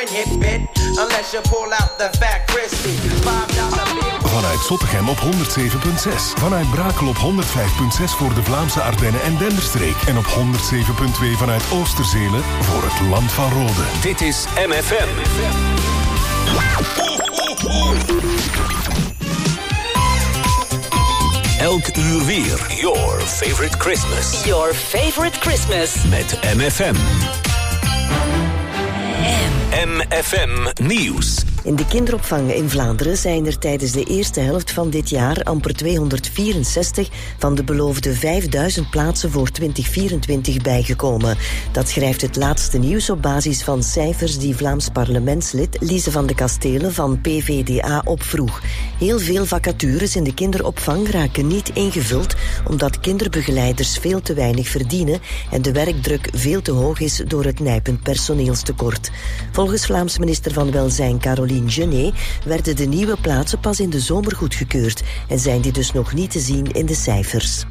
hit bit. Unless you pull out the fat crispy. $5 bill. Vanuit Zottegem op 107.6. Vanuit Brakel op 105.6 voor de Vlaamse Ardennen en Denderstreek. En op 107.2 vanuit Oosterzelen voor het Land van Rode. Dit is MFM. Elk uur weer. Your favorite Christmas. Your favorite Christmas. Met MFM. MFM Nieuws. In de kinderopvang in Vlaanderen zijn er tijdens de eerste helft van dit jaar amper 264 van de beloofde 5000 plaatsen voor 2024 bijgekomen. Dat schrijft het laatste nieuws op basis van cijfers die Vlaams parlementslid Lise van de Kastelen van PVDA opvroeg. Heel veel vacatures in de kinderopvang raken niet ingevuld omdat kinderbegeleiders veel te weinig verdienen en de werkdruk veel te hoog is door het nijpend personeelstekort. Volgens Vlaams minister van Welzijn Caroline Genet werden de nieuwe plaatsen pas in de zomer goedgekeurd en zijn die dus nog niet te zien in de cijfers.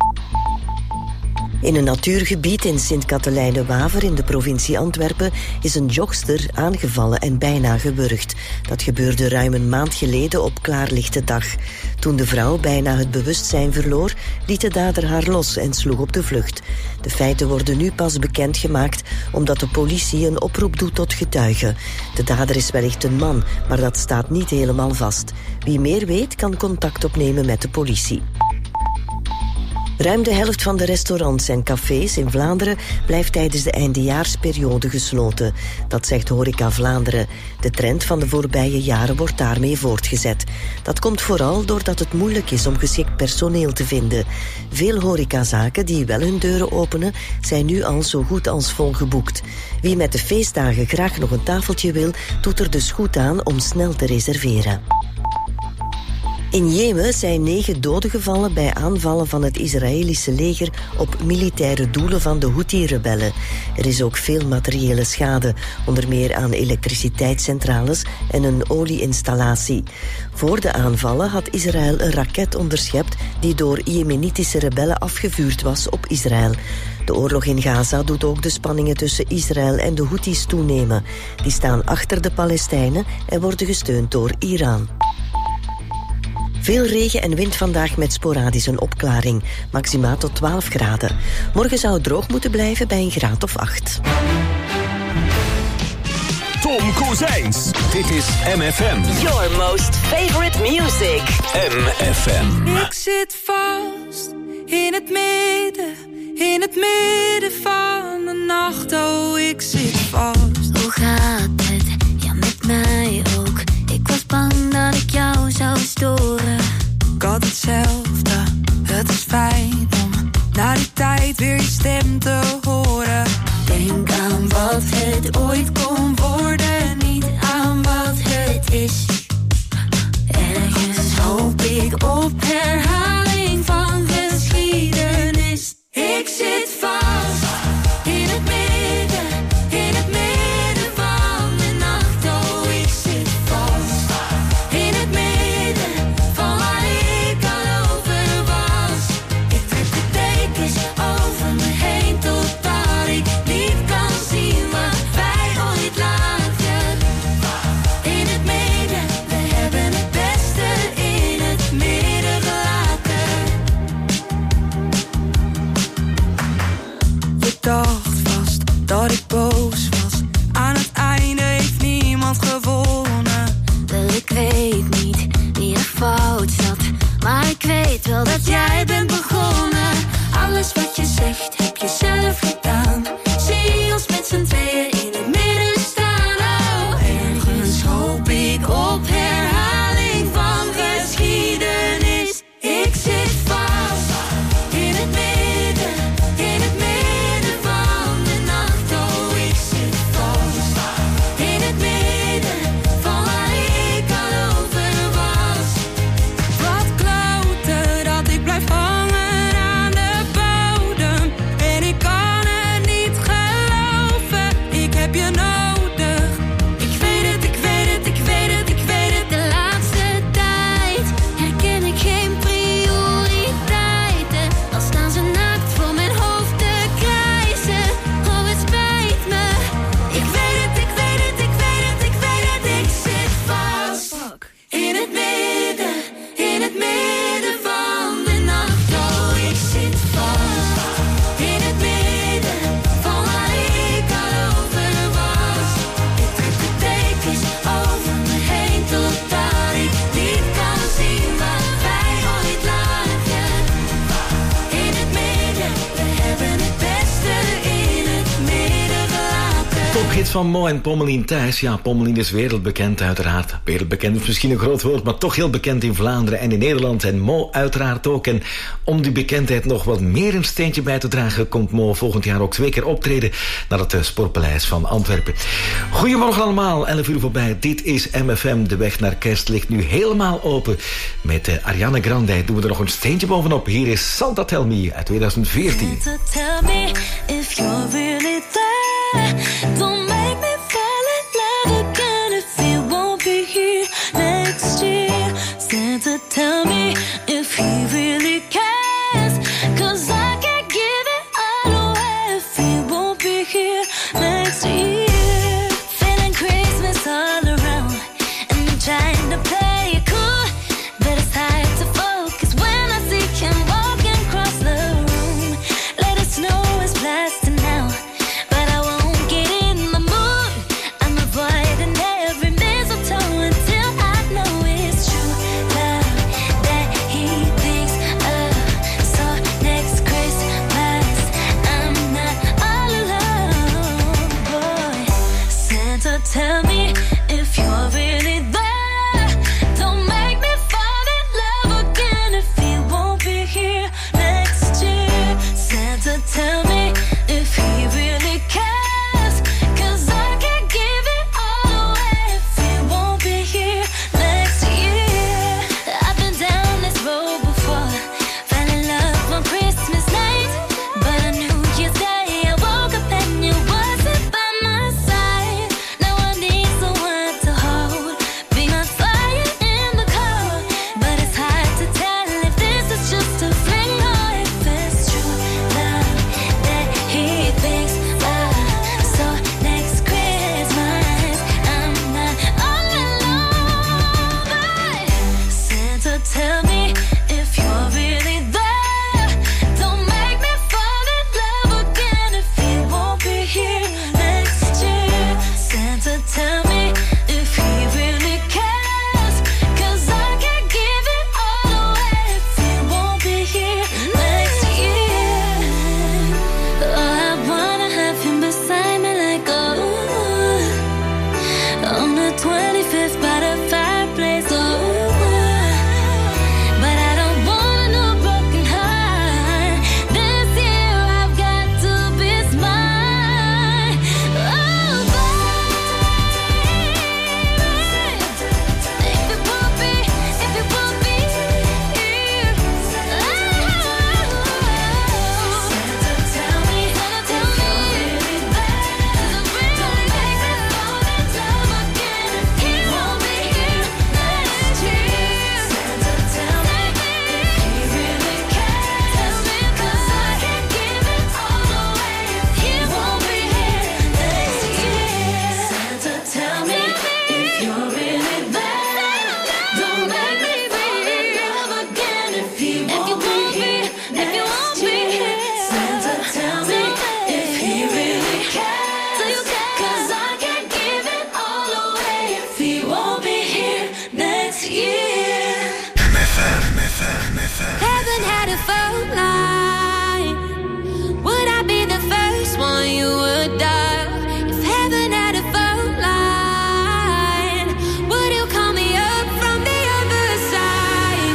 In een natuurgebied in Sint-Katelijne-Waver in de provincie Antwerpen is een jogster aangevallen en bijna gewurgd. Dat gebeurde ruim een maand geleden op klaarlichte dag. Toen de vrouw bijna het bewustzijn verloor, liet de dader haar los en sloeg op de vlucht. De feiten worden nu pas bekendgemaakt omdat de politie een oproep doet tot getuigen. De dader is wellicht een man, maar dat staat niet helemaal vast. Wie meer weet kan contact opnemen met de politie. Ruim de helft van de restaurants en cafés in Vlaanderen blijft tijdens de eindejaarsperiode gesloten. Dat zegt Horeca Vlaanderen. De trend van de voorbije jaren wordt daarmee voortgezet. Dat komt vooral doordat het moeilijk is om geschikt personeel te vinden. Veel horecazaken die wel hun deuren openen, zijn nu al zo goed als vol geboekt. Wie met de feestdagen graag nog een tafeltje wil, doet er dus goed aan om snel te reserveren. In Jemen zijn 9 doden gevallen bij aanvallen van het Israëlische leger op militaire doelen van de Houthi-rebellen. Er is ook veel materiële schade, onder meer aan elektriciteitscentrales en een olieinstallatie. Voor de aanvallen had Israël een raket onderschept die door Jemenitische rebellen afgevuurd was op Israël. De oorlog in Gaza doet ook de spanningen tussen Israël en de Houthis toenemen. Die staan achter de Palestijnen en worden gesteund door Iran. Veel regen en wind vandaag met sporadisch een opklaring. Maxima tot 12 graden. Morgen zou het droog moeten blijven bij een graad of 8. Tom Kozijns. Dit is MFM. Your most favorite music. MFM. Ik zit vast in het midden van de nacht. Oh, ik zit vast. Hoe gaat het? Ja, met mij ook. Ik was bang dat ik jou zou storen. Ik had hetzelfde, het is fijn om na die tijd weer je stem te horen. Denk aan wat het ooit kon worden, niet aan wat het is. Ergens hoop ik op herhaling van geschiedenis. Ik zit vast in het midden van de van Mo en Pommelien Thijs. Ja, Pommelien is wereldbekend uiteraard. Wereldbekend is misschien een groot woord, maar toch heel bekend in Vlaanderen en in Nederland. En Mo uiteraard ook. En om die bekendheid nog wat meer een steentje bij te dragen, komt Mo volgend jaar ook 2 keer optreden naar het Sportpaleis van Antwerpen. Goedemorgen allemaal, 11 uur voorbij. Dit is MFM. De weg naar kerst ligt nu helemaal open. Met Ariana Grande doen we er nog een steentje bovenop. Hier is Santa Tell Me uit 2014. Santa, tell me if you're really there. Don't make me fall in love again if you won't be here next year. Santa, tell me if he really cares. 'Cause I can't give it all away if he won't be here next year. Feeling Christmas all around, and I'm trying to play it cool, but it's hard to focus when I see him walking across the room. Let it snow is blasting now, but I won't get in the mood. I'm avoiding every mistletoe until I know it's true love that he thinks of. So next Christmas I'm not all alone, boy. Santa, tell me if you're really there. Don't make me fall in love again if he won't be here next year. Santa, tell me if he really cares. 'Cause I can't give it all away if he won't be here next year. I've been down this road before, fell in love on Christmas night, but on New Year's Day I woke up and you wasn't by my side. Now I need someone to hold, be my fire in the cold, but it's hard to tell if this is just a fling or if it's true love that he thinks of. So next Christmas I'm not all alone, but Santa, tell me if you're really there. Don't make me fall in love again if he won't be here next year. Santa, tell me if he really cares. 'Cause I can't give it all away if he won't be here next year. Oh, I wanna have him beside me like on the 25th by the fireplace. But I don't want no broken heart. This year I've got to be smart. Oh, baby, if you won't be here, Santa, tell me if you're really there. Don't make me fall in love again if he won't be here next year. Santa, tell me if he really cares. 'Cause I can't give it all away if he won't be here next year. Santa, tell me if you're really there. Don't make me fall in love again if he won't be here next year. Santa, tell me if he really cares. 'Cause I can't give it all away if he won't be here next year. Heaven had a phone line. Would I be the first one you would dial? If heaven had a phone line, would you call me up from the other side?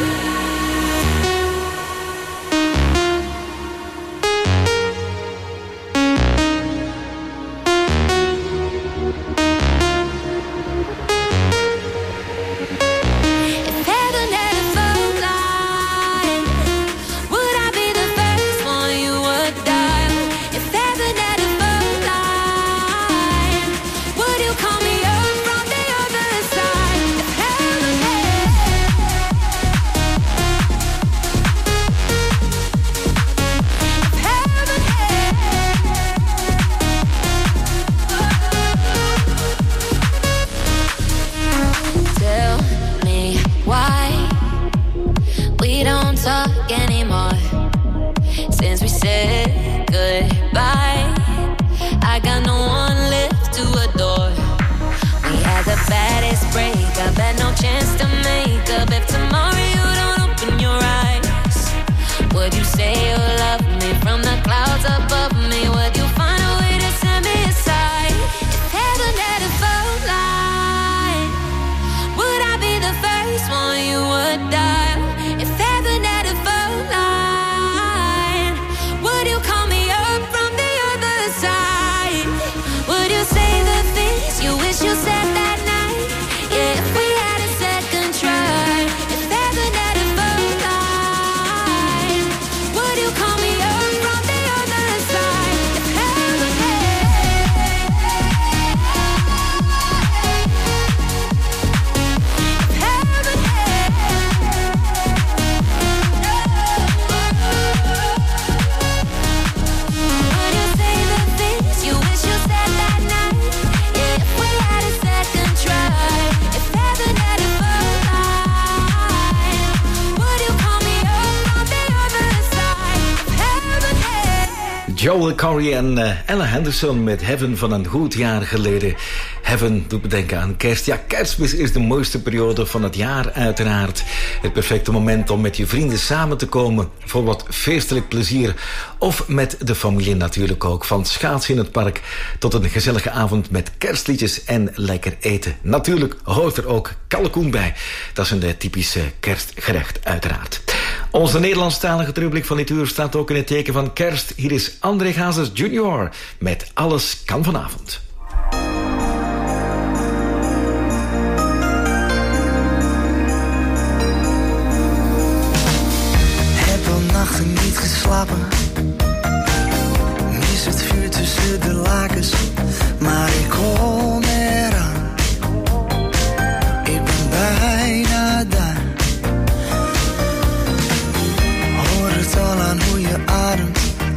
If heaven had a phone line, would I be the first one you would dial? If heaven had a phone line, would you call me up from the other side? If heaven Tell me why we don't talk anymore. Since we said goodbye, I got no one left to adore. We had the baddest breakup, had no chance to make up. If tomorrow you don't open your eyes, would you say you love me from the clouds above me? Would you find a way to send me aside? If heaven Joel Corey en Ella Henderson met Heaven van een goed jaar geleden. Heaven doet me denken aan kerst. Ja, kerstmis is de mooiste periode van het jaar uiteraard. Het perfecte moment om met je vrienden samen te komen voor wat feestelijk plezier. Of met de familie natuurlijk ook. Van schaatsen in het park tot een gezellige avond met kerstliedjes en lekker eten. Natuurlijk hoort er ook kalkoen bij. Dat is een typische kerstgerecht uiteraard. Onze Nederlandstalige rubriek van dit uur staat ook in het teken van kerst. Hier is André Hazes Jr. met Alles kan vanavond. Heb al nachten niet geslapen. Mis het vuur tussen de lakens. Maar ik kom eraan. Ik ben bijna daar. Hoor het al aan hoe je ademt.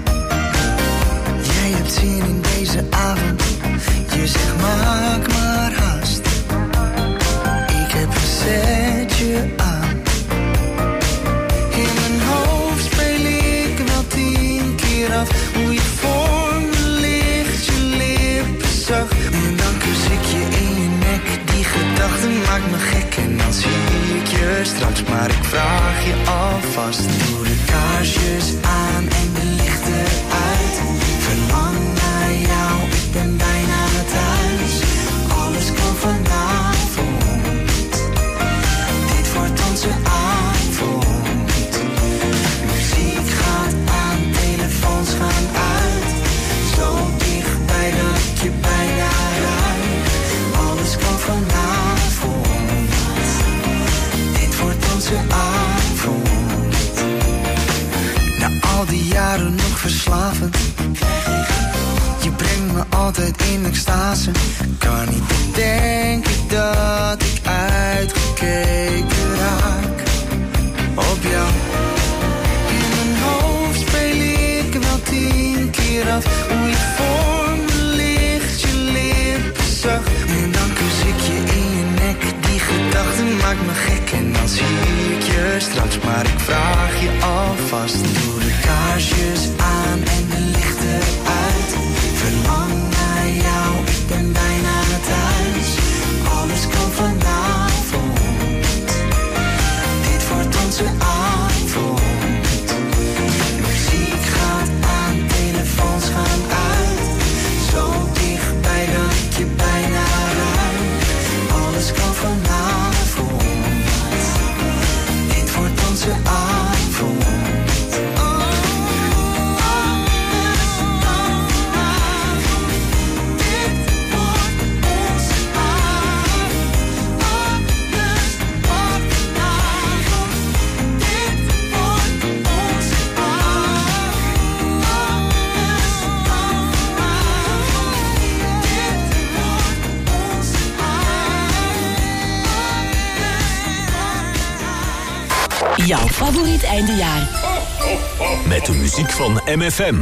Jij hebt zin in deze avond. Je zegt maak maar haast. Ik heb een setje aan. In mijn hoofd speel ik wel 10 keer af. Hoe je voor me ligt, je lippen zacht. En dan kus ik je in je nek. Die gedachte maakt me gek. En dan zie ik je straks. Maar ik vraag je alvast. Doe de kaarsjes aan en de lichten uit. Verlang naar jou, ik ben bijna thuis. Alles kan vanavond. Dit wordt onze avond. Muziek gaat aan, telefoons gaan uit. Zo dichtbij dat ik je bijna ruik. Alles kan vanavond. Dit wordt onze avond. Na al die jaren nog verslavend. Je brengt me altijd in extase. Kan niet bedenken dat ik uitgekeken raak op jou. In mijn hoofd speel ik wel 10 keer af. Hoe je voor me ligt, je lippen zacht. En dan kus ik je in je nek. Die gedachte maakt me gek. En dan zie ik je straks. Maar ik vraag je alvast. Doe de kaarsjes aan en de lichten uit. Verlang naar jou, ik ben bijna thuis. Alles kan vanavond. Dit wordt onze avond. Muziek gaat aan, telefoons gaan uit. Zo dichtbij dat ik je bijna ruik. Alles kan vanavond. Dit wordt onze avond. Jouw favoriet eindejaar. Met de muziek van MFM.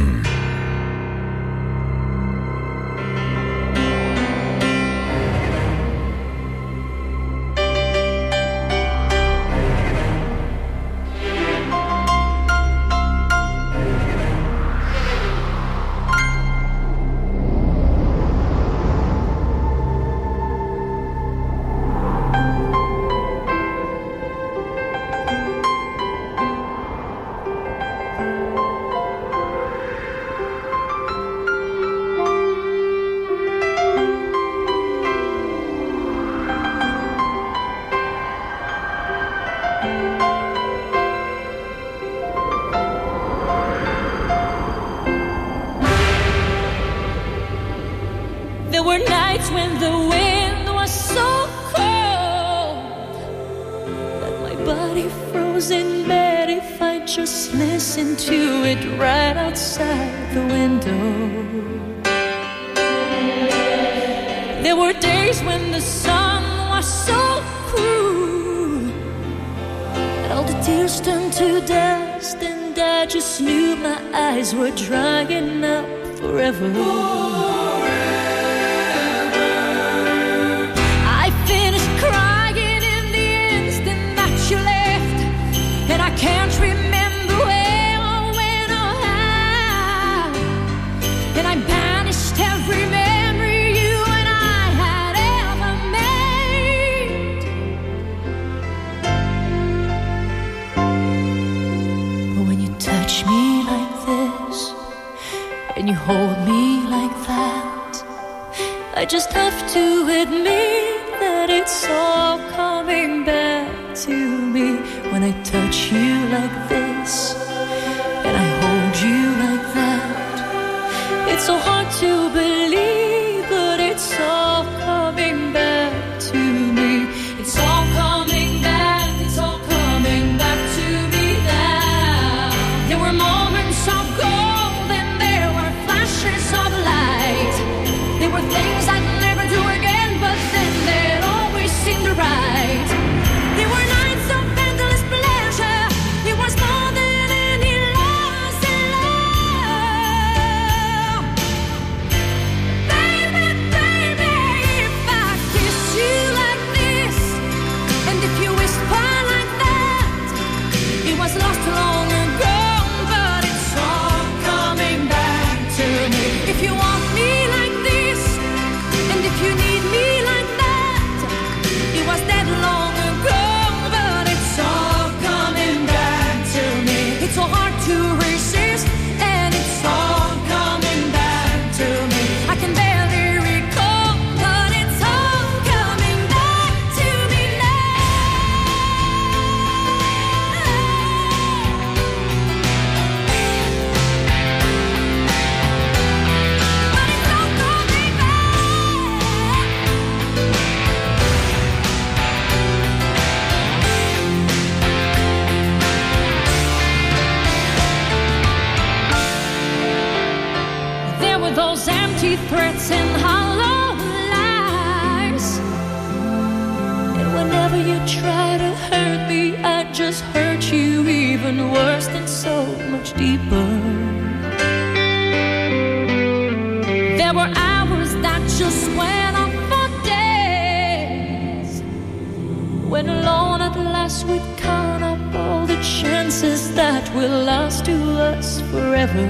We're drying up forever. I finished crying in the instant that you left, and I can't remember where or when or how. hold me like that, I just have to admit that it's all coming back to me. When I touch you like this and I hold you like that, it's so hard to believe, but it's all coming back to me. It's all coming back, it's all coming back to me now. There were moments of gold and there were flashes of light. There were things I'd never do again, but then they'd always seem right. There were nights of endless pleasure. It was more than any loss in love. Baby, baby, if I kiss you like this, and if you whisper like that, it was lost long ago, but it's all coming back to me. If you want me like this, and if you need me like that, it was dead long ago, but it's all coming back to me. It's so hard to resist, and it's all coming back to me. I can barely recall, but it's all coming back to me now. But it's all coming back. There were those empty threats and hollow lies, and whenever you try to hurt me, I just hurt you even worse and so much deeper. There were hours that just went on for days, when alone at last we'd count up all the chances that will last to us forever.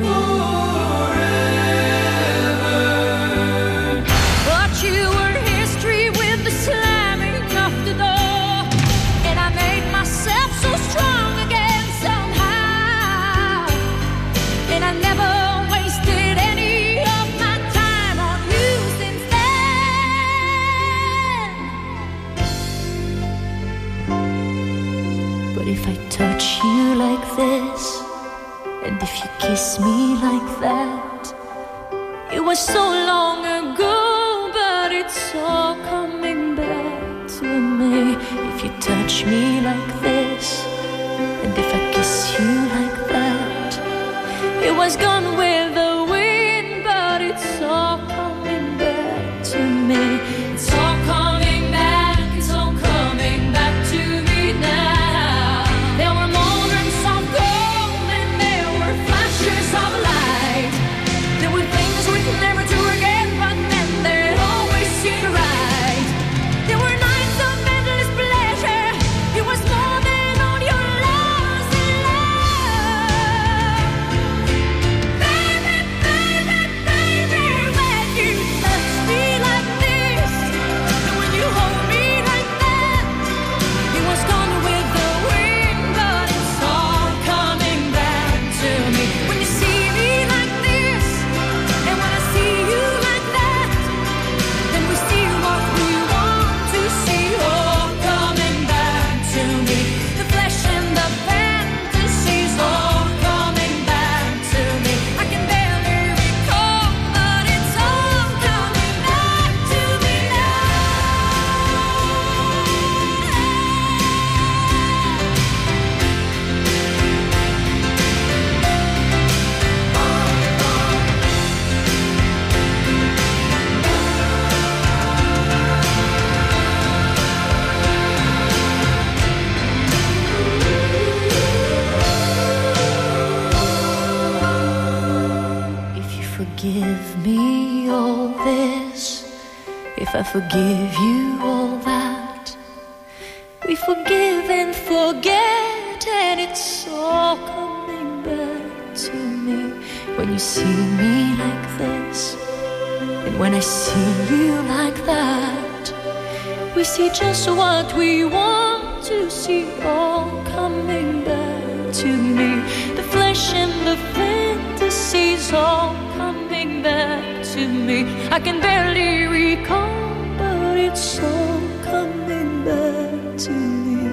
But you were history with the slamming of the door, and I made myself so strong again somehow, and I never wasted any of my time on you since then. But if I touch you like this, and if you kiss me like that, it was so long ago, but it's all coming back to me. If you touch me like this, and if I kiss you like that, it was gone with the wind, but it's all coming back to me. It's all coming back, it's all coming back to me now. There were moments of gold and there were flashes of light. There were things we could never do again, but then they'd always seem right. There were nights of endless pleasure. It was more than all your loss in love. Baby, baby, baby, when you touch me like this, and when you hold me like that, it was gone with the wind, but it's all coming back to me. When you see me like this, and when I see you like that, then we see what we want to see, all coming back to me. The flesh and the fantasies, all coming back to me. I can barely recall, but it's all coming back to me now. If you forgive me all this, if I forgive you all that, we forgive and forget, and it's all coming back to me. When you see me like this, and when I see you like that, we see just what we want to see, all coming back to me. The flesh and the fantasies all coming coming back to me. I can barely recall, but it's all coming back to me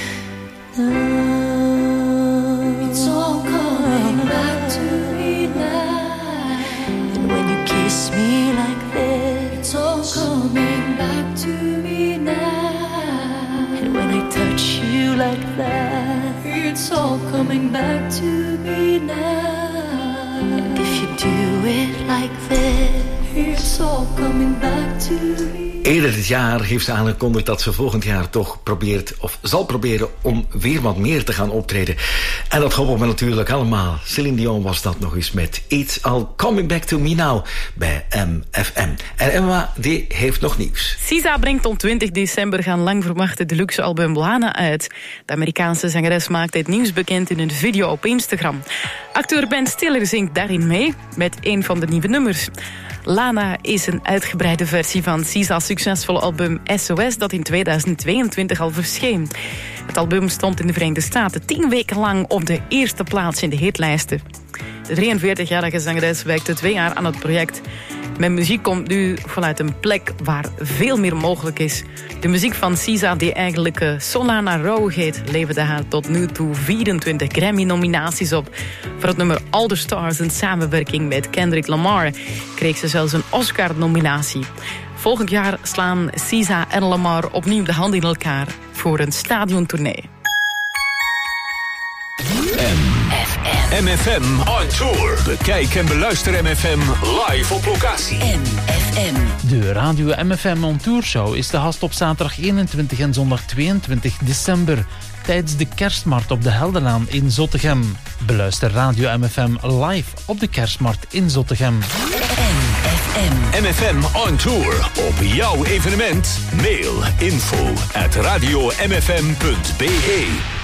now. It's all coming back to me now. And when you kiss me like that, it's all coming back to me now. And when I touch you like that, it's all coming back to me now. And if you do it like that, it's all coming back to me. Eerder dit jaar heeft ze aangekondigd dat ze volgend jaar toch probeert, of zal proberen, om weer wat meer te gaan optreden. En dat hopen we natuurlijk allemaal. Celine Dion was dat nog eens met It's All Coming Back to Me Now bij MFM. En Emma, die heeft nog nieuws. SZA brengt op 20 december gaan lang verwachte deluxe album Lana uit. De Amerikaanse zangeres maakte het nieuws bekend in een video op Instagram. Acteur Ben Stiller zingt daarin mee met een van de nieuwe nummers. Lana is een uitgebreide versie van SZA's succesvolle album SOS dat in 2022 al verscheen. Het album stond in de Verenigde Staten 10 weken lang op de eerste plaats in de hitlijsten. De 43-jarige zangeres werkte 2 jaar aan het project. Mijn muziek komt nu vanuit een plek waar veel meer mogelijk is. De muziek van SZA, die eigenlijk Solana Row heet, leverde haar tot nu toe 24 Grammy-nominaties op. Voor het nummer All the Stars, in samenwerking met Kendrick Lamar, kreeg ze zelfs een Oscar-nominatie. Volgend jaar slaan SZA en Lamar opnieuw de hand in elkaar voor een stadiontournee. MFM on tour. Bekijk en beluister MFM live op locatie. MFM. De Radio MFM on Tour Show is te gast op zaterdag 21 en zondag 22 december. Tijdens de kerstmarkt op de Heldenlaan in Zottegem. Beluister Radio MFM live op de kerstmarkt in Zottegem. MFM on tour. Op jouw evenement. Mail info@radiomfm.be.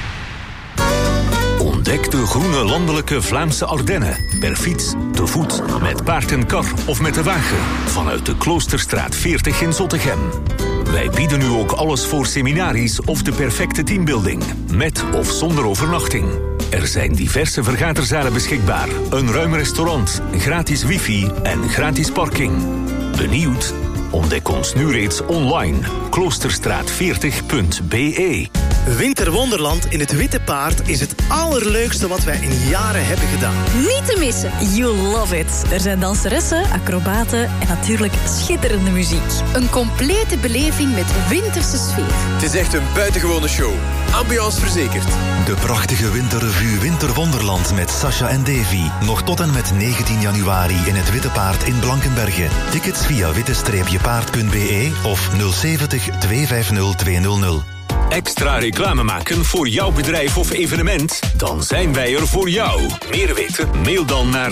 Ontdek de groene landelijke Vlaamse Ardennen. Per fiets, te voet, met paard en kar of met de wagen. Vanuit de Kloosterstraat 40 in Zottegem. Wij bieden nu ook alles voor seminaries of de perfecte teambuilding. Met of zonder overnachting. Er zijn diverse vergaderzalen beschikbaar. Een ruim restaurant, gratis wifi en gratis parking. Benieuwd? Ontdek ons nu reeds online. Kloosterstraat40.be. Winterwonderland in het Witte Paard is het allerleukste wat wij in jaren hebben gedaan. Niet te missen. You love it. Er zijn danseressen, acrobaten en natuurlijk schitterende muziek. Een complete beleving met winterse sfeer. Het is echt een buitengewone show. Ambiance verzekerd. De prachtige winterrevue Winterwonderland met Sasha en Davy. Nog tot en met 19 januari in het Witte Paard in Blankenberge. Tickets via witte-paard.be of 070 250 200. Extra reclame maken voor jouw bedrijf of evenement? Dan zijn wij er voor jou. Meer weten? Mail dan naar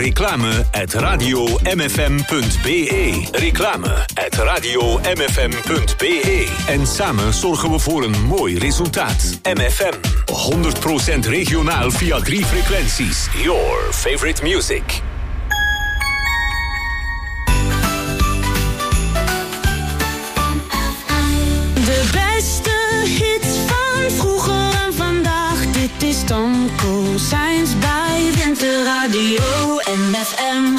reclame@radiomfm.be. Reclame@radiomfm.be. En samen zorgen we voor een mooi resultaat. MFM. 100% regionaal via 3 frequenties. Your favorite music. De beste hits van vroeger en vandaag. Dit is Tom Cousins bij Winterradio MFM.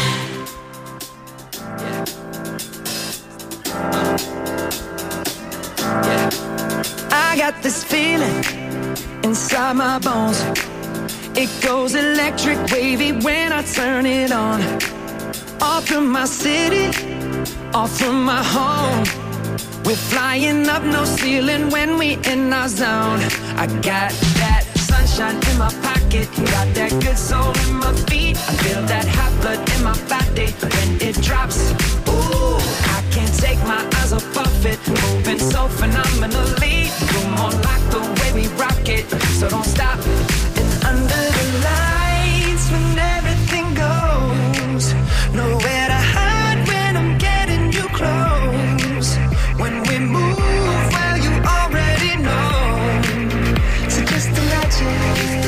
I got this feeling inside my bones. It goes electric wavy when I turn it on. Off from my city, off from my home. We're flying up, no ceiling when we in our zone. I got that sunshine in my pocket, got that good soul in my feet. I feel that hot blood in my body when it drops. Ooh, I can't take my eyes off it, moving so phenomenally. You're more like the way we rock it, so don't stop. And under the lights when everything goes, nowhere to hide when I'm getting you close. When we move, well, you already know. So just imagine.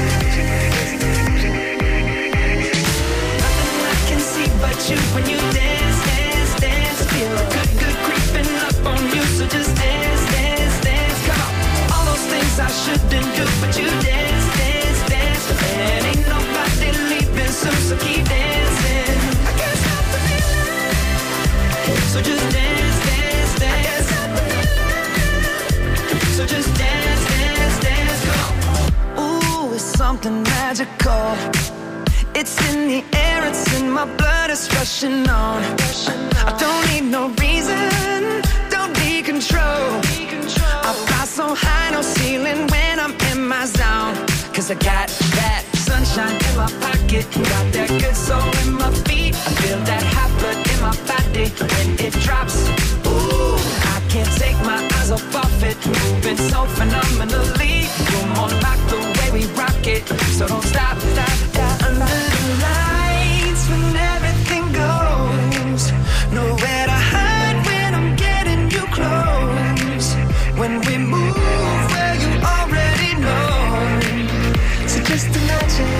Nothing I can see but you when you dance, dance, dance. Feel good, good creeping up on you. So just dance, dance, dance. something magical. It's in the air, it's in my blood, it's rushing on. I don't need no reason, don't need control. I fly so high, no ceiling when I'm in my zone. Cause I got that sunshine in my pocket, got that good soul in my feet. I feel that hot blood in my body when it drops. Ooh, I can't take my eyes off it, moving so phenomenally. You're more like the way we rock it, so don't stop, stop, stop. Under the lights when everything goes, nowhere to hide when I'm getting you close. When we move where you already know, so just imagine.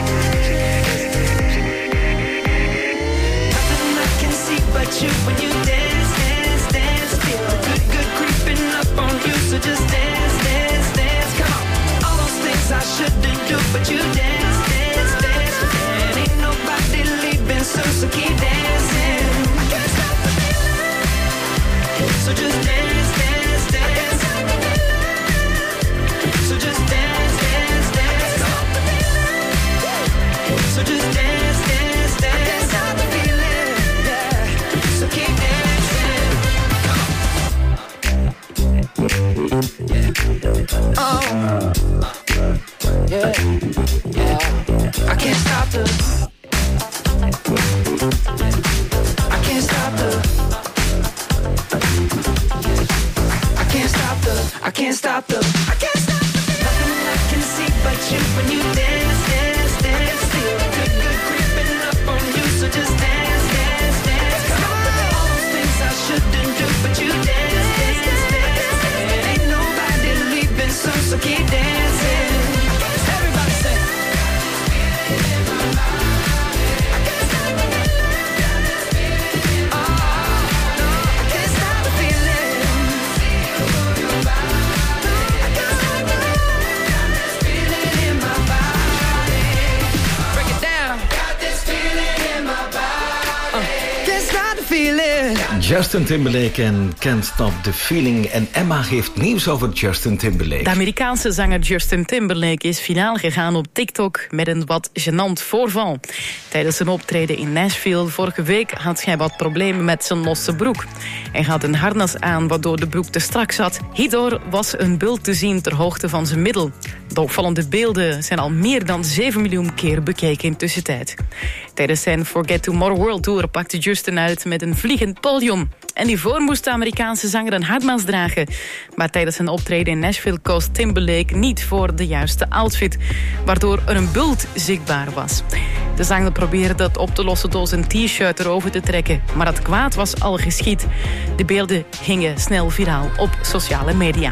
Nothing I can see but you when you dance, dance, dance. Feel the good, good creeping up on you, so just dance, dance, dance. Come on, all those things I shouldn't do, but you dance, dance, dance. And ain't nobody leaving soon, so keep dancing. I can't stop the feeling, so just dance, dance, dance. So just dance, dance, dance. So just dance, dance, dance. I can't stop the feeling, yeah. So keep dancing. Oh, yeah, yeah. I can't stop the. I can't stop the. I can't stop the. I can't stop the. I can't stop the. Nothing I can see but you when you dance, dance, dance. Feel good, good creeping up on you, so just dance, dance, dance. Come on, all those things I shouldn't do, but you dance, dance, dance. And ain't nobody leaving soon, so keep dancing. Everybody say. Justin Timberlake en Can't Stop the Feeling. En Emma geeft nieuws over Justin Timberlake. De Amerikaanse zanger Justin Timberlake is finaal gegaan op TikTok met een wat gênant voorval. Tijdens een optreden in Nashville vorige week had hij wat problemen met zijn losse broek. Hij had een harnas aan waardoor de broek te strak zat. Hierdoor was een bult te zien ter hoogte van zijn middel. De opvallende beelden zijn al meer dan 7 miljoen keer bekeken in tussentijd. Tijdens zijn Forget Tomorrow World Tour pakte Justin uit met een vliegend podium. En hiervoor moest de Amerikaanse zanger een harnas dragen. Maar tijdens zijn optreden in Nashville koos Timberlake niet voor de juiste outfit, waardoor er een bult zichtbaar was. De zanger probeerde dat op te lossen door zijn t-shirt erover te trekken, maar het kwaad was al geschied. De beelden gingen snel viraal op sociale media.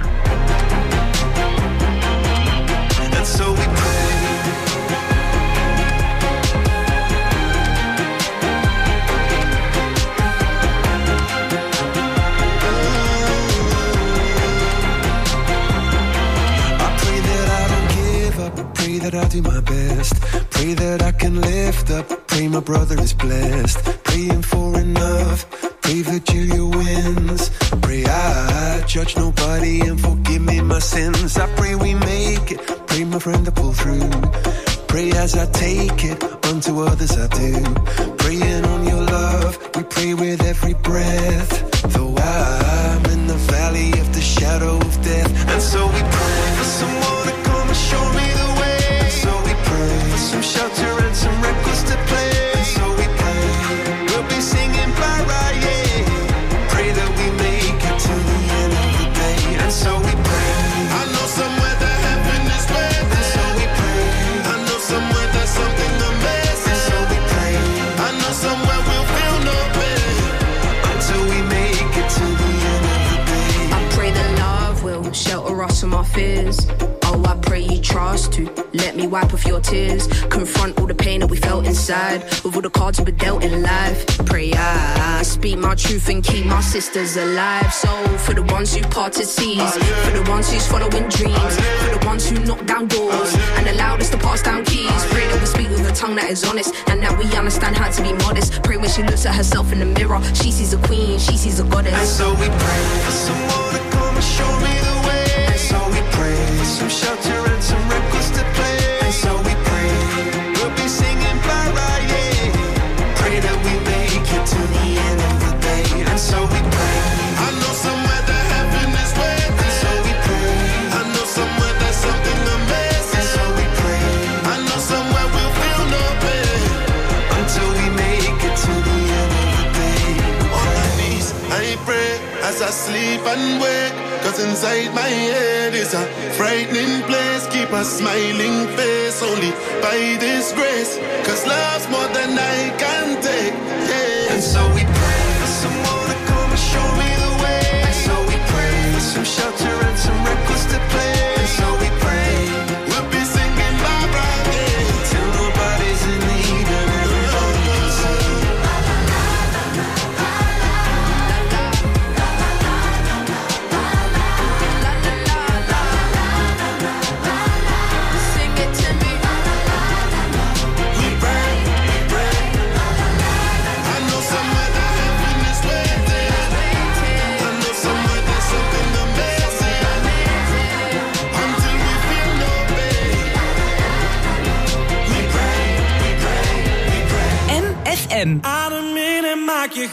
That I do my best, pray that I can lift up, pray my brother is blessed, praying for enough, pray Virgilia wins, pray I judge nobody and forgive me my sins, I pray we make it, pray my friend to pull through, pray as I take it, unto others I do, praying on your love, we pray with every breath, though I'm in the valley of the shadow of death, and so we pray for someone to come and show me the way. For some shelter and some records to play. And so we pray, we'll be singing bye-bye, yeah. Pray that we make it to the end of the day. And so we pray, I know somewhere that heaven is waiting. And so we pray, I know somewhere there's something amazing. And so we pray, I know somewhere we'll feel no pain until we make it to the end of the day. I pray that love will shelter us from our fears. Oh, I pray you trust to let me wipe off your tears. Confront all the pain that we felt inside with all the cards we were dealt in life. Pray I speak my truth and keep my sisters alive. So for the ones who parted seas, for the ones who's following dreams, for the ones who knock down doors and allowed us to pass down keys. Pray that we speak with a tongue that is honest and that we understand how to be modest. Pray when she looks at herself in the mirror, she sees a queen, she sees a goddess. And so we pray for someone to come and show me the way. And so we pray for some shelter and some records to play. And so we 'cause inside my head is a frightening place. Keep a smiling face only by this grace, 'cause love's more than I can take. Yeah. And so we pray for someone to come and show me the way. And so we pray for some shelter and some records to play. And so we pray we'll be singing Barbara Day till nobody's in need and everybody can sing. Adem in en maak je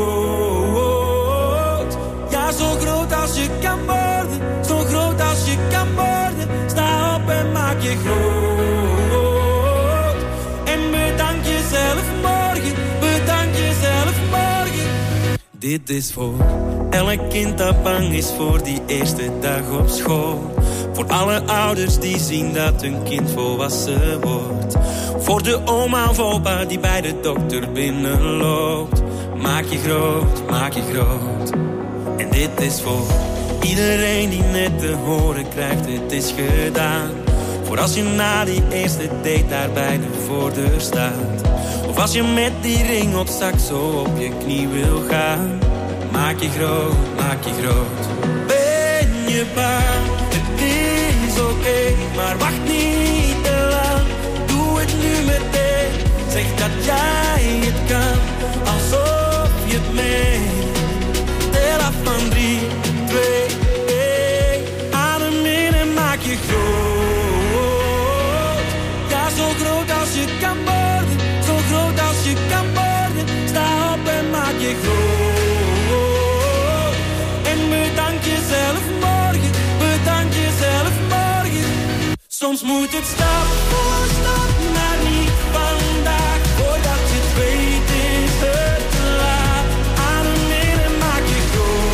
groot. Ja, zo groot als je kan worden. Zo groot als je kan worden. Sta op en maak je groot. En bedank jezelf morgen. Bedank jezelf morgen. Dit is voor elk kind dat bang is voor die eerste dag op school. Voor alle ouders die zien dat hun kind volwassen wordt. Voor de oma of opa die bij de dokter binnenloopt. Maak je groot, maak je groot. En dit is voor iedereen die net te horen krijgt, het is gedaan. Voor als je na die eerste date daar bij de voordeur staat. Of als je met die ring op zak zo op je knie wil gaan. Maak je groot, maak je groot. Ben je bang? Het is oké, maar wacht niet te lang. Doe het nu meteen, zeg dat jij het kan, alsof je het meent. Tel af van 3, 2, 1. Adem in en maak je groot. Ja, zo groot als je kan worden, zo groot als je kan worden. Sta op en maak je groot. En bedank jezelf morgen, bedank jezelf morgen. Soms moet het stap voor stap, maar niet vandaag. Voordat je het weet is het te laat. Adem in en maak je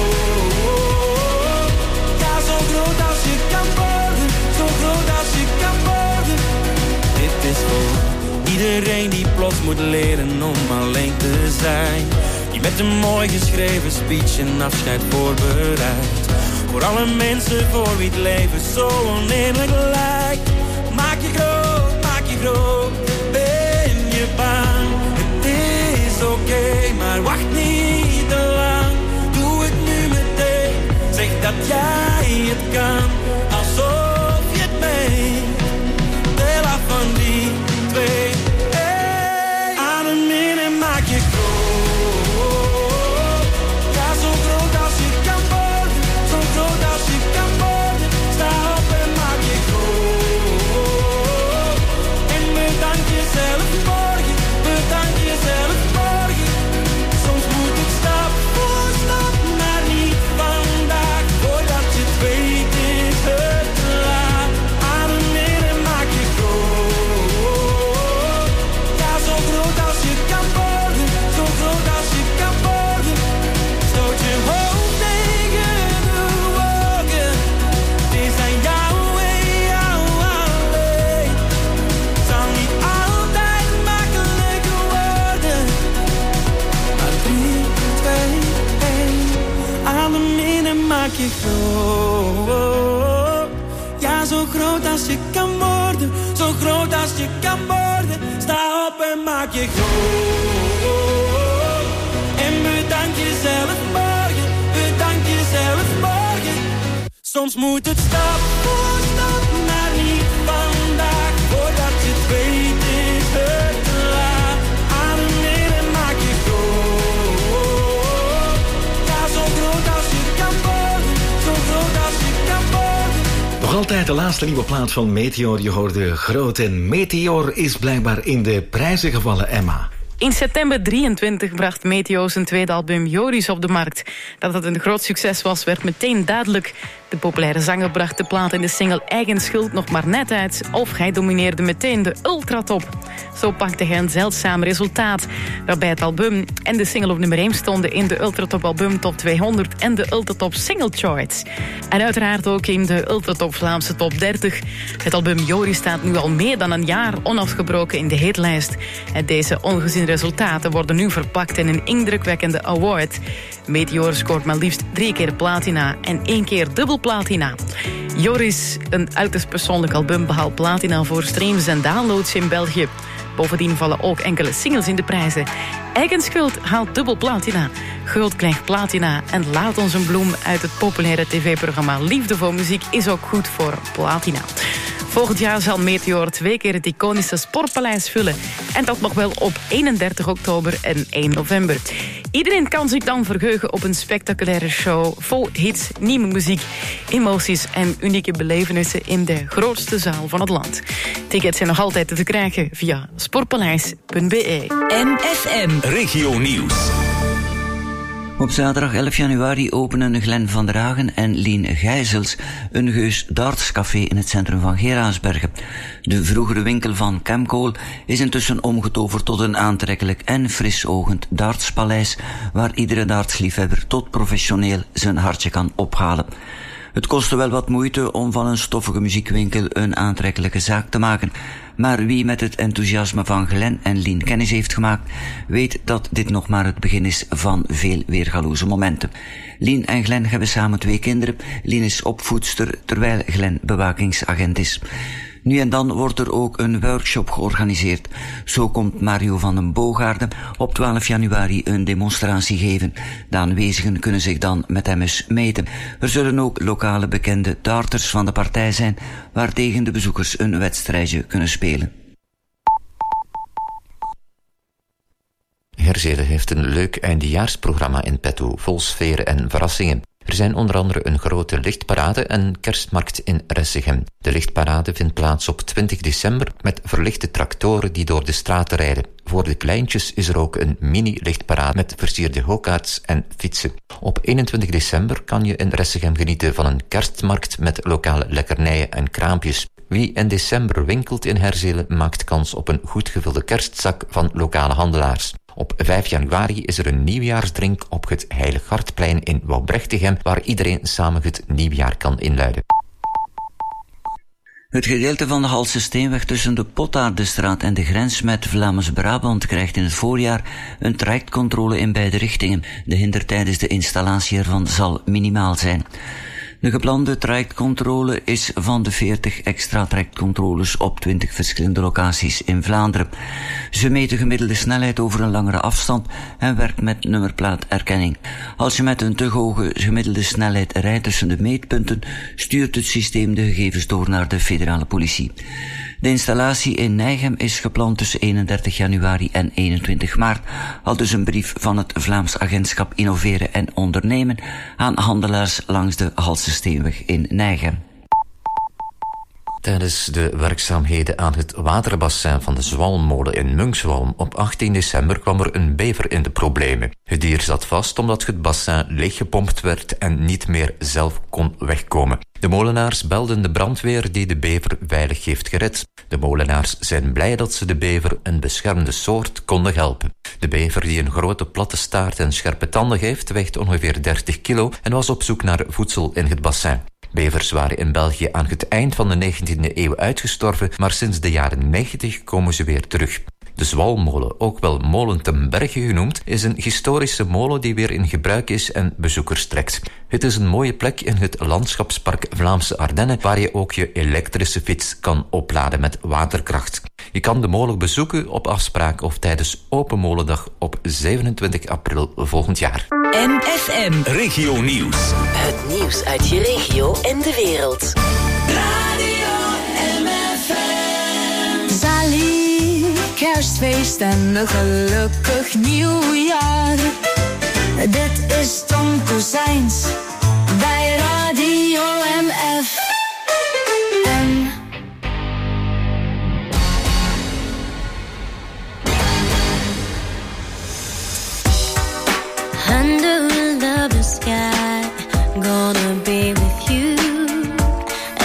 groot. Ja, zo groot als je kan worden, zo groot als je kan worden. Dit is voor iedereen die plots moet leren om alleen te zijn. Die met een mooi geschreven speech een afscheid voorbereidt. Voor alle mensen voor wie het leven zo oneerlijk lijkt. Maak je groot, maak je groot. Ben je bang? Het is oké, maar wacht niet te lang. Doe het nu meteen. Zeg dat jij het kan, alsof je het meent. Tel af van 3, 2, 1. Adem in en maak je groot. Ja, zo groot als je kan worden, zo groot als je kan worden. Sta op en maak je groot. En bedank jezelf morgen, bedank jezelf morgen. Soms moet het stap voor stap, maar niet vandaag. Voordat je het weet is het te laat. Adem in en maak je groot. Ja, zo groot als je kan worden, zo groot als je kan worden. Stoot je hoofd tegen de wolken. Het is aan jou en jou alleen. Het zal niet altijd makkelijk worden. Maar 3, 2, 1. Adem in en maak je groot. Ja, zo groot als je kan worden, zo groot als je kan worden. Sta op en maak je groot. En bedank jezelf morgen, bedank jezelf morgen. Soms moet het stap voor stap, maar niet vandaag. Voordat je het weet is het te laat. Adem in en maak je groot. Ja, zo groot als je kan worden, zo groot als je kan worden. Nog altijd de laatste nieuwe plaat van Meteor. Je hoorde Groot en Meteor is blijkbaar in de prijzen gevallen, Emma. In september 23 bracht Meteo zijn tweede album Joris op de markt. Dat het een groot succes was, werd meteen duidelijk. De populaire zanger bracht de plaat in de single Eigen Schuld nog maar net uit, of hij domineerde meteen de ultratop. Zo pakte hij een zeldzaam resultaat, waarbij het album en de single op nummer 1 stonden in de Ultratop Album Top 200 en de Ultratop Single Charts. En uiteraard ook in de Ultratop Vlaamse Top 30. Het album Joris staat nu al meer dan een jaar onafgebroken in de hitlijst. En deze ongezien resultaten worden nu verpakt in een indrukwekkende award. Meteor scoort maar liefst 3 keer platina en 1 keer dubbel platina. Joris, een uiterst persoonlijk album, behaalt platina voor streams en downloads in België. Bovendien vallen ook enkele singles in de prijzen. Eigen Schuld haalt dubbel platina. Groot krijgt platina en Laat ons een bloem uit het populaire tv-programma Liefde voor Muziek is ook goed voor platina. Volgend jaar zal Meteor 2 keer het iconische Sportpaleis vullen. En dat nog wel op 31 oktober en 1 november. Iedereen kan zich dan verheugen op een spectaculaire show vol hits, nieuwe muziek, emoties en unieke belevenissen in de grootste zaal van het land. Tickets zijn nog altijd te verkrijgen via sportpaleis.be. MFM Regio Nieuws. Op zaterdag 11 januari openen Glenn van der Hagen en Lien Gijzels een Geus dartscafé in het centrum van Geraardsbergen. De vroegere winkel van Chemcool is intussen omgetoverd tot een aantrekkelijk en frisogend dartspaleis, waar iedere dartsliefhebber tot professioneel zijn hartje kan ophalen. Het kostte wel wat moeite om van een stoffige muziekwinkel een aantrekkelijke zaak te maken. Maar wie met het enthousiasme van Glenn en Lien kennis heeft gemaakt, weet dat dit nog maar het begin is van veel weergaloze momenten. Lien en Glenn hebben samen 2 kinderen. Lien is opvoedster, terwijl Glenn bewakingsagent is. Nu en dan wordt er ook een workshop georganiseerd. Zo komt Mario van den Boogaarden op 12 januari een demonstratie geven. De aanwezigen kunnen zich dan met hem eens meten. Er zullen ook lokale bekende darters van de partij zijn, waartegen de bezoekers een wedstrijdje kunnen spelen. Herzele heeft een leuk eindejaarsprogramma in petto, vol sfeer en verrassingen. Er zijn onder andere een grote lichtparade en kerstmarkt in Ressegem. De lichtparade vindt plaats op 20 december met verlichte tractoren die door de straten rijden. Voor de kleintjes is er ook een mini-lichtparade met versierde go-karts en fietsen. Op 21 december kan je in Ressegem genieten van een kerstmarkt met lokale lekkernijen en kraampjes. Wie in december winkelt in Herzele maakt kans op een goed gevulde kerstzak van lokale handelaars. Op 5 januari is er een nieuwjaarsdrink op het Heilig Hartplein in Wouwbrechtegem, waar iedereen samen het nieuwjaar kan inluiden. Het gedeelte van de Halse Steenweg tussen de Potaardestraat en de grens met Vlaams-Brabant krijgt in het voorjaar een trajectcontrole in beide richtingen. De hinder tijdens de installatie ervan zal minimaal zijn. De geplande trajectcontrole is van de 40 extra trajectcontroles op 20 verschillende locaties in Vlaanderen. Ze meten gemiddelde snelheid over een langere afstand en werkt met nummerplaaterkenning. Als je met een te hoge gemiddelde snelheid rijdt tussen de meetpunten, stuurt het systeem de gegevens door naar de federale politie. De installatie in Nijgem is gepland tussen 31 januari en 21 maart, aldus een brief van het Vlaams Agentschap Innoveren en Ondernemen aan handelaars langs de Halse Steenweg in Nijgem. Tijdens de werkzaamheden aan het waterbassin van de Zwalmolen in Munkswalm op 18 december kwam er een bever in de problemen. Het dier zat vast omdat het bassin leeggepompt werd en niet meer zelf kon wegkomen. De molenaars belden de brandweer die de bever veilig heeft gered. De molenaars zijn blij dat ze de bever, een beschermde soort, konden helpen. De bever, die een grote platte staart en scherpe tanden heeft, weegt ongeveer 30 kilo en was op zoek naar voedsel in het bassin. Bevers waren in België aan het eind van de 19e eeuw uitgestorven, maar sinds de jaren 90 komen ze weer terug. De Zwalmolen, ook wel Molen ten Berge genoemd, is een historische molen die weer in gebruik is en bezoekers trekt. Het is een mooie plek in het landschapspark Vlaamse Ardennen, waar je ook je elektrische fiets kan opladen met waterkracht. Je kan de molen bezoeken op afspraak of tijdens Open Molendag op 27 april volgend jaar. MFM Regio Nieuws. Het nieuws uit je regio en de wereld. Radio MFM. Zalig kerstfeest en een gelukkig nieuwjaar. Dit is Tom Kozijns bij Radio MFM.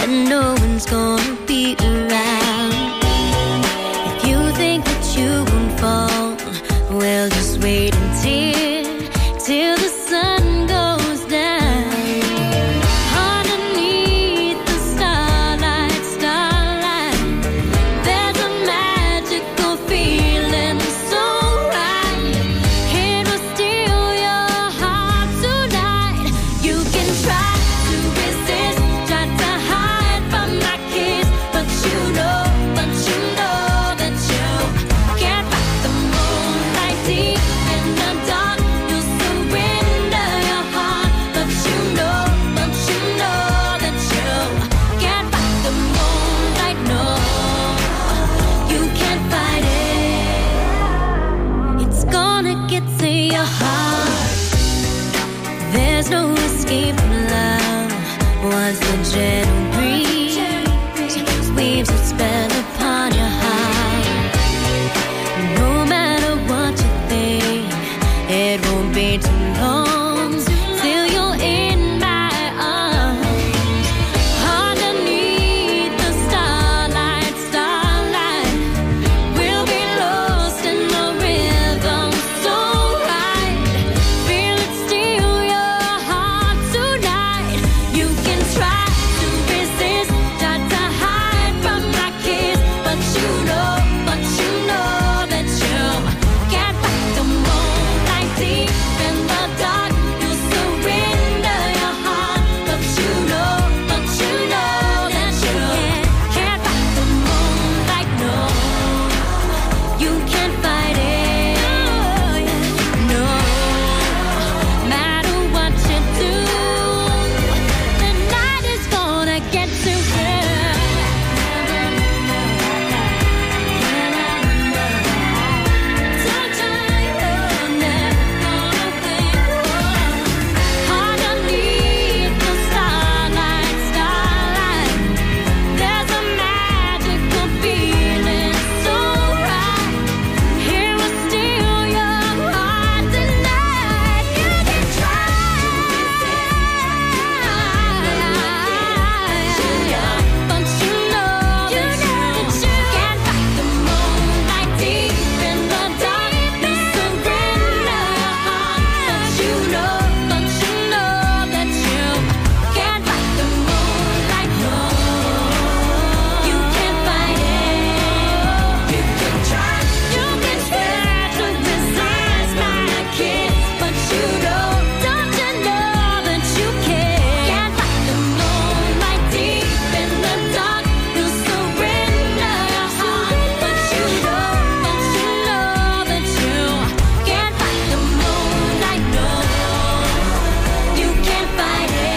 and no one's gonna be around. If you think that you won't fall, well, just wait till the sun goes down. Underneath the starlight, there's a magical feeling so right. It will steal your heart tonight. You can try to resist, try to hide from my kiss, but you know that you can't fight the moonlight deep in the dark. You'll surrender your heart, but you know that you can't fight the moonlight. No, you can't fight it. It's gonna get to your heart. There's no escape from love. Once the gentle breeze weaves its spell upon your heart, no matter what you think, it won't be too long till you're in my arms. Underneath the starlight, we'll be lost in the rhythm so right. Feel it steal your heart tonight. You can try to resist, try to hide from my kiss, but you know that you can't fight the moonlight deep in the dark. You'll surrender your heart, but you know that you can't fight the moonlight. No, you can't fight it. No, matter what you do, the night is gonna get to you. Underneath the starlight, there's a magical feeling so right. Here will steal your heart tonight. You can try, but you know that you can't fight the moonlight deep in the dark. You surrender your heart, but you know that you can't fight the moonlight. No, you can't fight it. You can try to resist my kiss, but you know, don't you know that you can't fight the moonlight deep in the dark. You surrender your heart, but you know that you can't fight the moonlight. No, you can't fight it.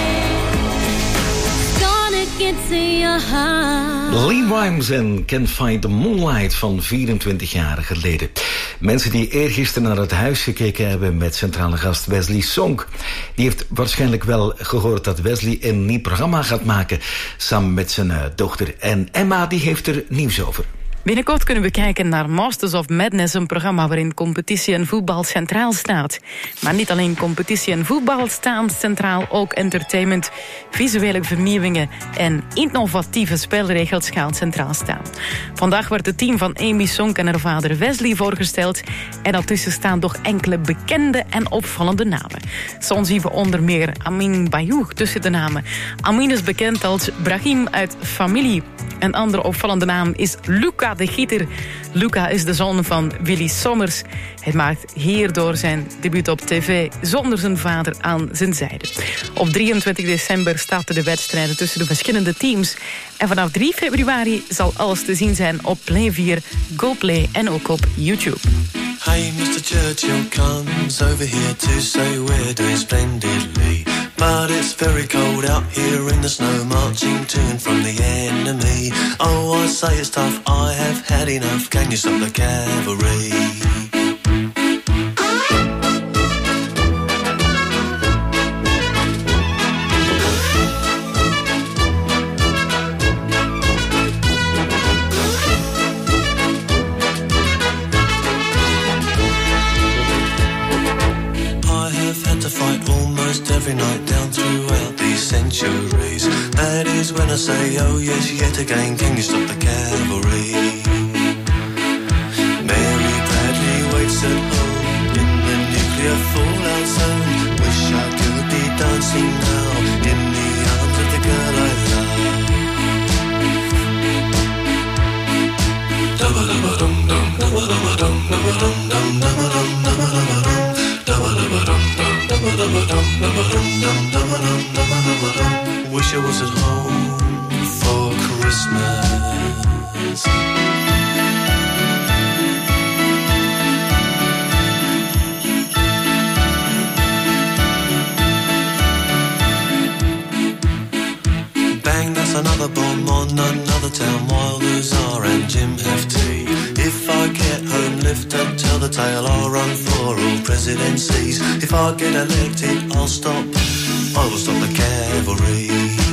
It's gonna get to your heart. Lee Rhymes en Can't Fight the Moonlight van 24 jaar geleden. Mensen die eergisteren naar het huis gekeken hebben met centrale gast Wesley Sonk, die heeft waarschijnlijk wel gehoord dat Wesley een nieuw programma gaat maken samen met zijn dochter. En Emma die heeft er nieuws over. Binnenkort kunnen we kijken naar Masters of Madness, een programma waarin competitie en voetbal centraal staat. Maar niet alleen competitie en voetbal staan centraal, ook entertainment, visuele vernieuwingen en innovatieve spelregels gaan centraal staan. Vandaag werd het team van Amy Sonk en haar vader Wesley voorgesteld en daartussen staan toch enkele bekende en opvallende namen. Zo zien we onder meer Amin Bayoug tussen de namen. Amin is bekend als Brahim uit Familie. Een andere opvallende naam is Luca de Gieter. Luca is de zoon van Willy Sommers. Hij maakt hierdoor zijn debuut op tv zonder zijn vader aan zijn zijde. Op 23 december starten de wedstrijden tussen de verschillende teams. En vanaf 3 februari zal alles te zien zijn op Play 4, GoPlay en ook op YouTube. Hey, Mr. Churchill comes over here to say we're doing splendidly. But it's very cold out here in the snow, marching to and from the enemy. Oh, I say it's tough, I have had enough. Can you stop the cavalry? Every night down throughout these centuries. That is when I say, oh yes, yet again, can you stop the cavalry? Mary Bradley waits at home in the nuclear fallout zone. Wish I could be dancing now in the arms of the girl I love. Wish I was at home for Christmas. Bang, that's another bomb on another town while Luzar and Jim have tea. If I get home, lift up, tell the tale, I'll run for all presidencies. If I get elected, I'll stop, I will stop the cavalry.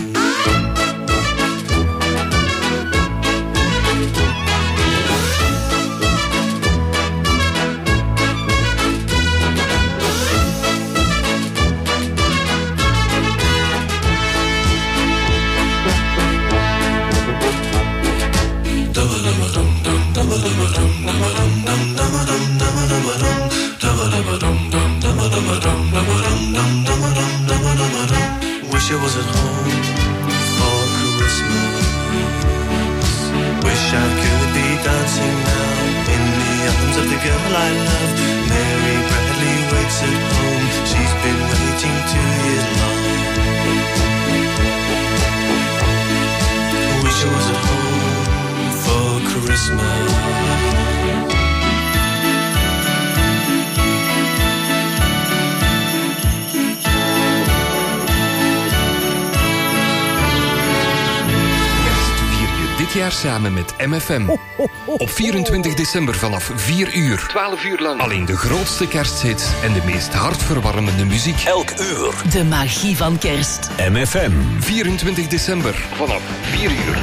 Wish I was at home for Christmas. Wish I could be dancing now in the arms of the girl I love. Mary Bradley waits at home. She's been waiting 2 years long. Wish I was at home for Christmas. Dit jaar samen met MFM. Op 24 december vanaf 4 uur. 12 uur lang. Alleen de grootste kersthits en de meest hartverwarmende muziek. Elk uur. De magie van kerst. MFM. 24 december vanaf 4 uur.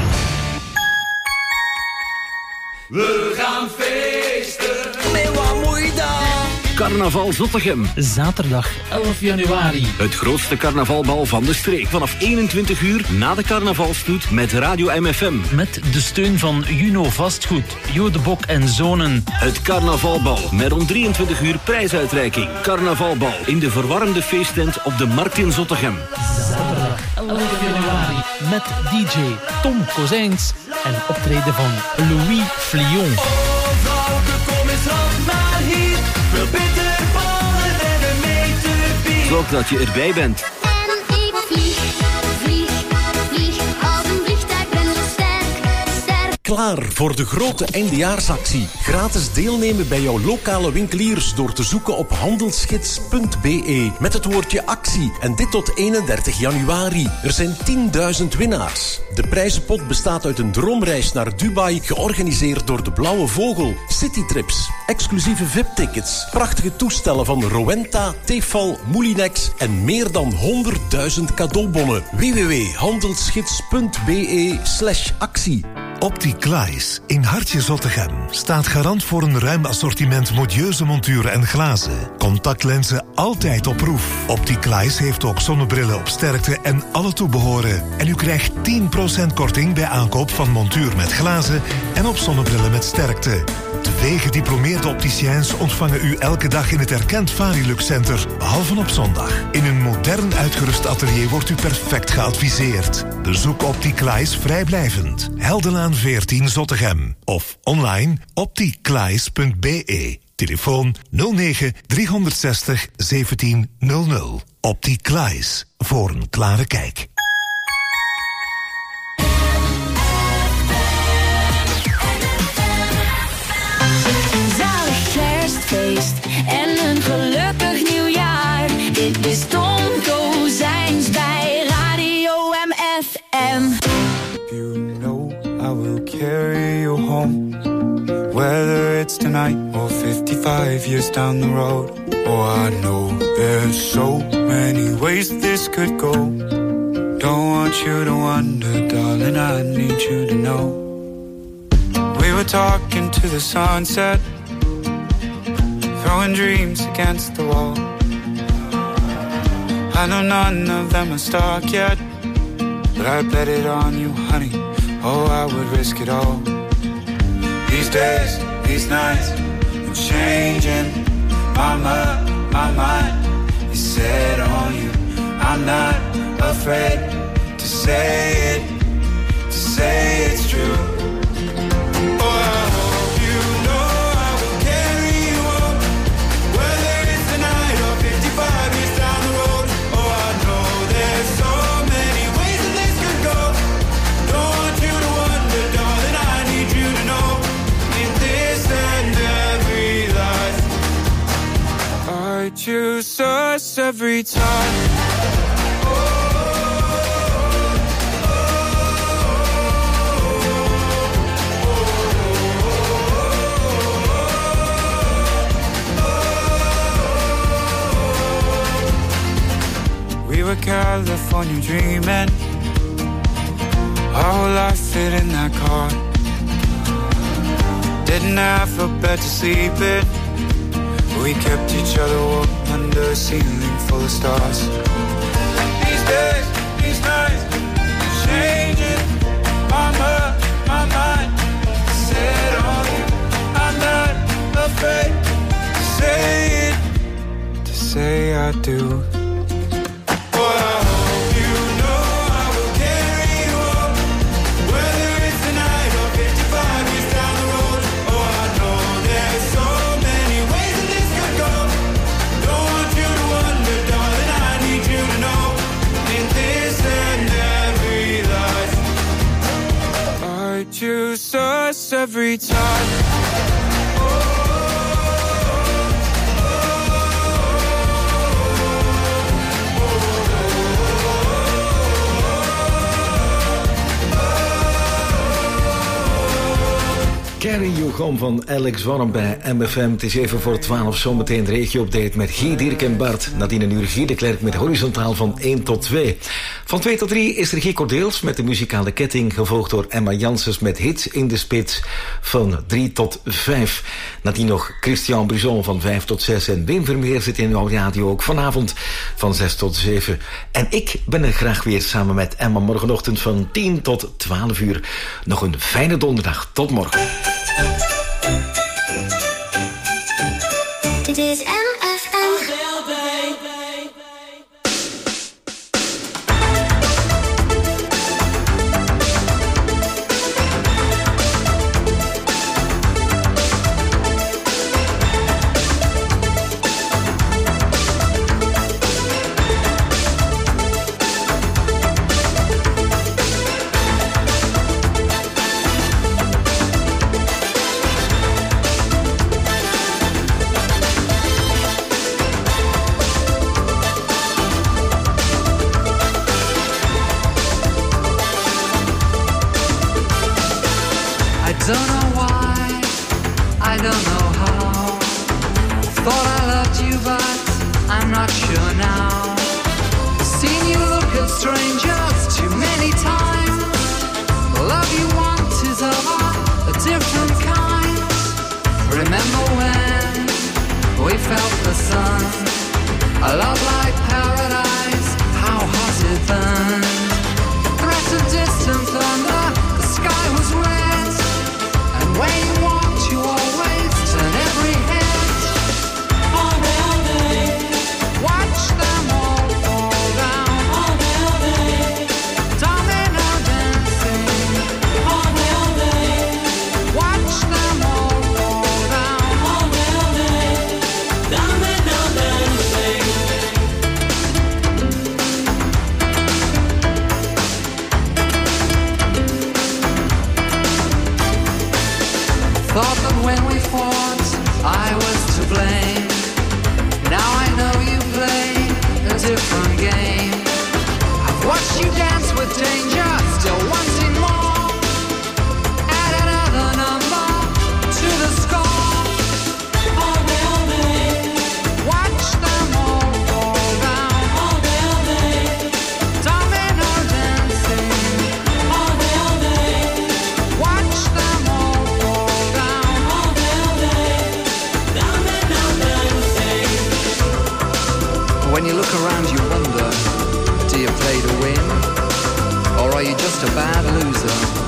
We gaan feesten. Met wat moeite. Carnaval Zottegem. Zaterdag 11 januari. Het grootste carnavalbal van de streek. Vanaf 21 uur na de carnavalstoet met Radio MFM. Met de steun van Juno Vastgoed, Jo de Bok en Zonen. Het carnavalbal met om 23 uur prijsuitreiking. Carnavalbal in de verwarmde feesttent op de Markt in Zottegem. Zaterdag 11 januari. Met DJ Tom Kozijns en optreden van Louis Flion. Zorg dat je erbij bent. En ik vlieg als een vliegtuig, ben zo sterk. Klaar voor de grote eindejaarsactie. Gratis deelnemen bij jouw lokale winkeliers door te zoeken op handelsgids.be met het woordje actie. En dit tot 31 januari. Er zijn 10.000 winnaars. De prijzenpot bestaat uit een droomreis naar Dubai, georganiseerd door de Blauwe Vogel. Citytrips, exclusieve VIP-tickets, prachtige toestellen van Rowenta, Tefal, Moulinex en meer dan 100.000 cadeaubonnen. www.handelsgids.be/actie. Opticlies in Hartje Zottegem staat garant voor een ruim assortiment modieuze monturen en glazen. Contactlenzen altijd op proef. Opticlies heeft ook zonnebrillen op sterkte en alle toebehoren. En u krijgt 10% korting bij aankoop van montuur met glazen en op zonnebrillen met sterkte. 2 gediplomeerde opticiens ontvangen u elke dag in het erkend Varilux Center, behalve op zondag. In een modern uitgerust atelier wordt u perfect geadviseerd. Bezoek Opticlies vrijblijvend. Heldenlaan 14 Zottegem. Of online opticlies.be. Telefoon 09 360 1700. Opticlies. Voor een klare kijk. En een gelukkig nieuwjaar. Dit is Tom Kozijns bij Radio MFM. You know I will carry you home, whether it's tonight or 55 years down the road. Oh, I know there's so many ways this could go. Don't want you to wonder, darling, I need you to know. We were talking to the sunset, throwing dreams against the wall. I know none of them are stuck yet, but I bet it on you, honey. Oh, I would risk it all. These days, these nights, I'm changing. My mind is set on you. I'm not afraid to say it's true. Oh, I hope you know I will carry you on, whether it's tonight or 55 years down the road. Oh, I know there's so many ways that this could go. Don't want you to wonder, darling, I need you to know, in this and every life, I choose us every time. We were California dreaming, our whole life fit in that car. Didn't have a bed to sleep in, we kept each other warm under a ceiling full of stars. These days, these nights, changing. My mind set on you. I'm not afraid to say it, to say I do. Choose us every time. Carry You Home van Alex Warm bij MFM. Het is even voor 12, zometeen de regio-update met Guy, Dirk en Bart. Nadien een uur Guy de Klerk met horizontaal van 1 tot 2. Van 2 tot 3 is er Guy Cordeels met de muzikale ketting, gevolgd door Emma Janssens met hits in de spits van 3 tot 5. Nadien nog Christian Brison van 5 tot 6 en Wim Vermeer zit in jouw radio ook vanavond van 6 tot 7. En ik ben er graag weer samen met Emma morgenochtend van 10 tot 12 uur. Nog een fijne donderdag. Tot morgen. Dit is MFM. Don't know why, I don't know how. Thought I loved you, but I'm not sure now. Seen you look at strangers too many times. The love you want is of a different kind. Remember when we felt the sun? A love like paradise, how hot it burned. The threat of distant thunder, the sky was red. When you want, you always turn every head. All day, watch them all fall down. All day, domino dancing. All day, watch them all fall down. All day, domino dancing. Thought that when we fought, I was to blame. Now I know you play a different game. I've watched you dance with danger, still wanting more. Add another number to the score. All day, watch them all fall down. All day, domino dancing. All day, watch them all fall down. When you look around you wonder, do you play to win or loser.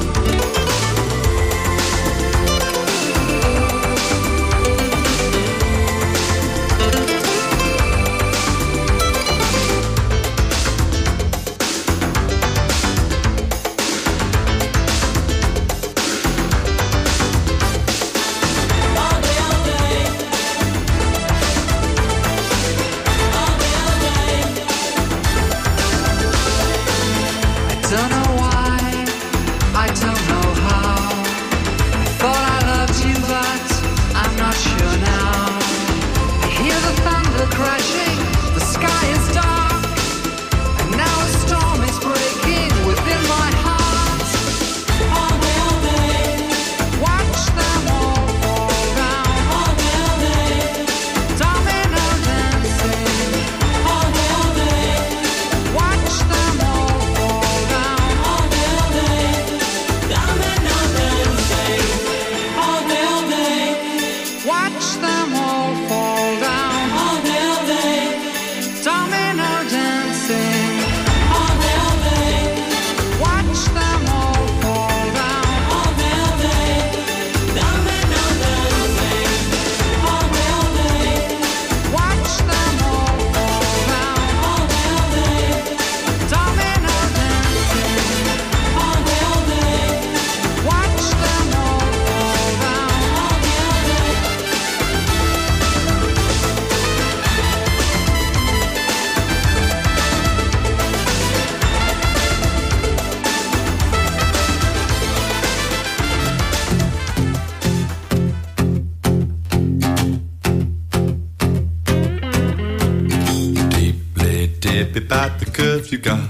About the curves you got,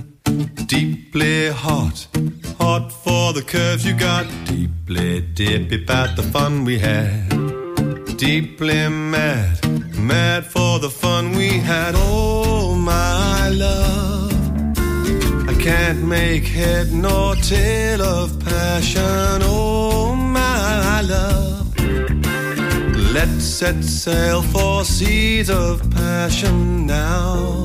deeply hot, hot for the curves you got, deeply dippy about the fun we had, deeply mad, mad for the fun we had. Oh my love, I can't make head nor tail of passion. Oh my love, let's set sail for seas of passion now.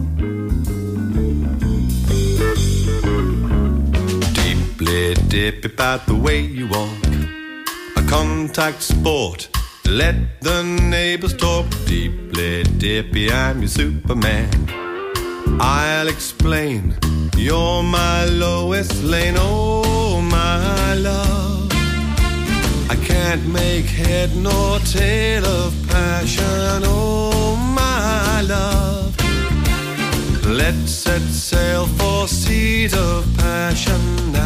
Dip about the way you walk, a contact sport. Let the neighbors talk. Deeply dippy, I'm your Superman. I'll explain, you're my Lois Lane. Oh my love, I can't make head nor tail of passion. Oh my love, let's set sail for seas of passion now.